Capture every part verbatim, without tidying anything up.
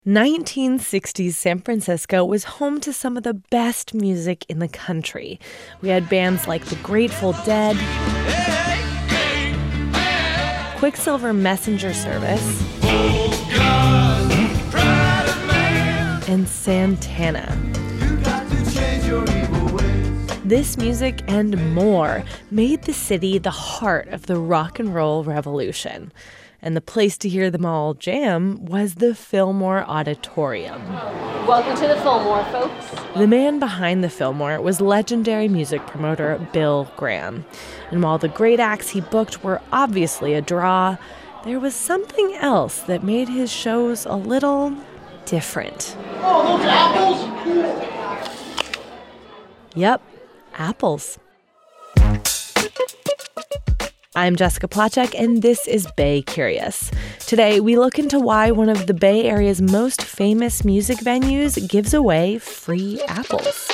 nineteen sixties San Francisco was home to some of the best music in the country. We had bands like the Grateful Dead, Quicksilver Messenger Service, and Santana. This music and more made the city the heart of the rock and roll revolution. And the place to hear them all jam was the Fillmore Auditorium. Welcome to the Fillmore, folks. The man behind the Fillmore was legendary music promoter Bill Graham. And while the great acts he booked were obviously a draw, there was something else that made his shows a little different. Oh, those apples? Yep, apples. I'm Jessica Placzek, and this is Bay Curious. Today, we look into why one of the Bay Area's most famous music venues gives away free apples.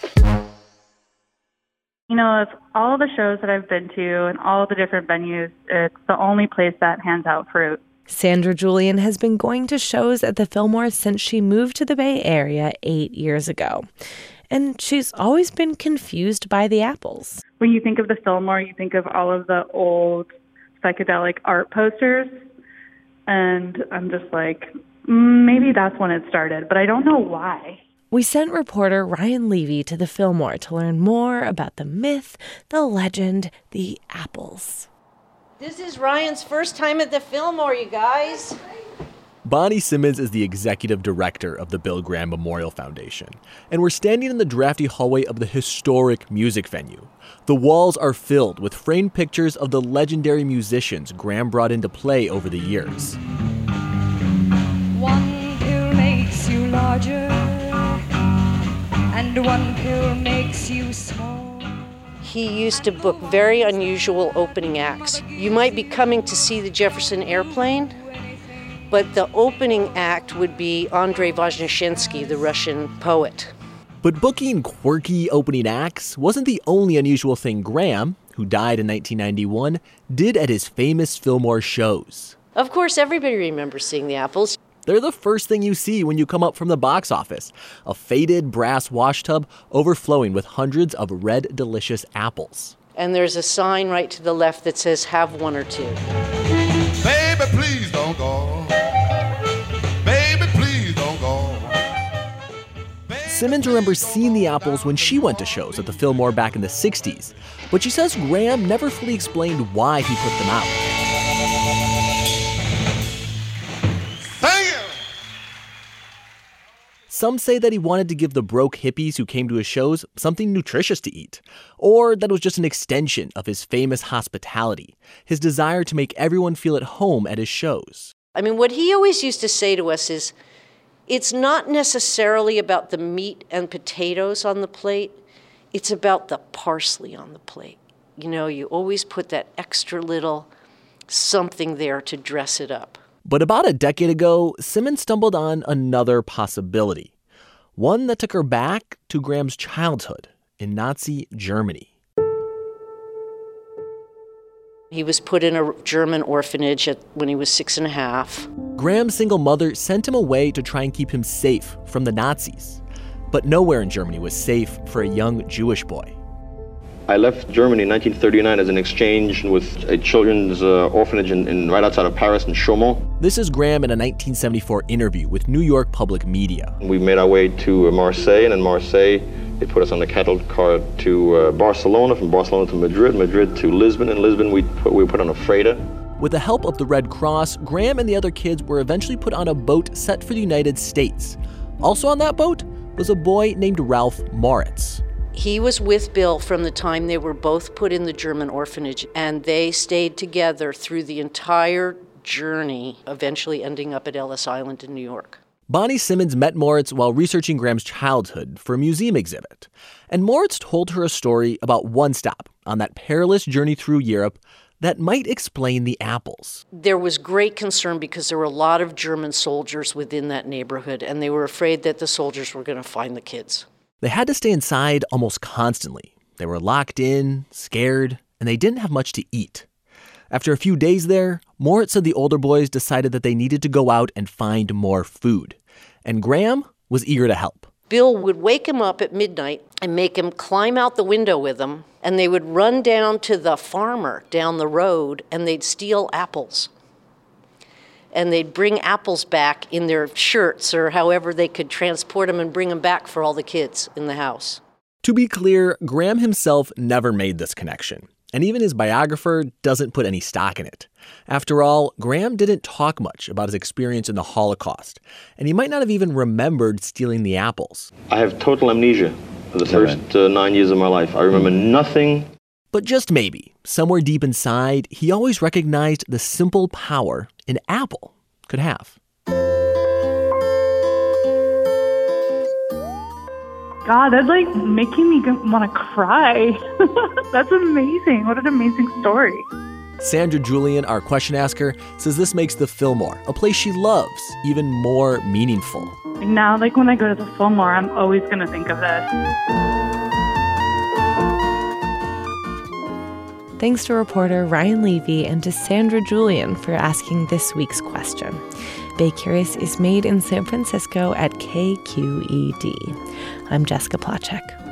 You know, of all the shows that I've been to and all the different venues, it's the only place that hands out fruit. Sandra Julian has been going to shows at the Fillmore since she moved to the Bay Area eight years ago. And she's always been confused by the apples. When you think of the Fillmore, you think of all of the old psychedelic art posters. And I'm just like, mm, maybe that's when it started, but I don't know why. We sent reporter Ryan Levy to the Fillmore to learn more about the myth, the legend, the apples. This is Ryan's first time at the Fillmore, you guys. Bonnie Simmons is the executive director of the Bill Graham Memorial Foundation, and we're standing in the drafty hallway of the historic music venue. The walls are filled with framed pictures of the legendary musicians Graham brought into play over the years. One pill makes you larger, and one pill makes you small. He used to book very unusual opening acts. You might be coming to see the Jefferson Airplane, but the opening act would be Andrei Voznesensky, the Russian poet. But booking quirky opening acts wasn't the only unusual thing Graham, who died in nineteen ninety-one, did at his famous Fillmore shows. Of course, everybody remembers seeing the apples. They're the first thing you see when you come up from the box office. A faded brass washtub overflowing with hundreds of red, delicious apples. And there's a sign right to the left that says, have one or two. Baby, please don't go. Baby, please don't go. Simmons remembers seeing the apples when she went to shows at the Fillmore back in the sixties, but she says Graham never fully explained why he put them out. Thank you. Some say that he wanted to give the broke hippies who came to his shows something nutritious to eat, or that it was just an extension of his famous hospitality, his desire to make everyone feel at home at his shows. I mean, what he always used to say to us is, it's not necessarily about the meat and potatoes on the plate, it's about the parsley on the plate. You know, you always put that extra little something there to dress it up. But about a decade ago, Simmons stumbled on another possibility, one that took her back to Graham's childhood in Nazi Germany. He was put in a German orphanage at, when he was six and a half. Graham's single mother sent him away to try and keep him safe from the Nazis. But nowhere in Germany was safe for a young Jewish boy. I left Germany in nineteen thirty-nine as an exchange with a children's uh, orphanage in, in right outside of Paris in Chaumont. This is Graham in a nineteen seventy-four interview with New York Public Media. We made our way to Marseille, and in Marseille, they put us on the cattle car to uh, Barcelona, from Barcelona to Madrid, Madrid to Lisbon, and Lisbon we put, we were put on a freighter. With the help of the Red Cross, Graham and the other kids were eventually put on a boat set for the United States. Also on that boat was a boy named Ralph Moritz. He was with Bill from the time they were both put in the German orphanage, and they stayed together through the entire journey, eventually ending up at Ellis Island in New York. Bonnie Simmons met Moritz while researching Graham's childhood for a museum exhibit. And Moritz told her a story about one stop on that perilous journey through Europe that might explain the apples. There was great concern because there were a lot of German soldiers within that neighborhood, and they were afraid that the soldiers were going to find the kids. They had to stay inside almost constantly. They were locked in, scared, and they didn't have much to eat. After a few days there, Moritz said the older boys decided that they needed to go out and find more food. and Graham was eager to help. Bill would wake him up at midnight and make him climb out the window with him, and they would run down to the farmer down the road, and they'd steal apples. And they'd bring apples back in their shirts or however they could transport them and bring them back for all the kids in the house. To be clear, Graham himself never made this connection, and even his biographer doesn't put any stock in it. After all, Graham didn't talk much about his experience in the Holocaust, and he might not have even remembered stealing the apples. I have total amnesia for the first uh, nine years of my life. I remember nothing. But just maybe, somewhere deep inside, he always recognized the simple power an apple could have. God, that's like making me want to cry. That's amazing. What an amazing story. Sandra Julian, our question asker, says this makes the Fillmore, a place she loves, even more meaningful. Now, like when I go to the Fillmore, I'm always going to think of this. Thanks to reporter Ryan Levy and to Sandra Julian for asking this week's question. Bay Curious is made in San Francisco at K Q E D. I'm Jessica Placzek.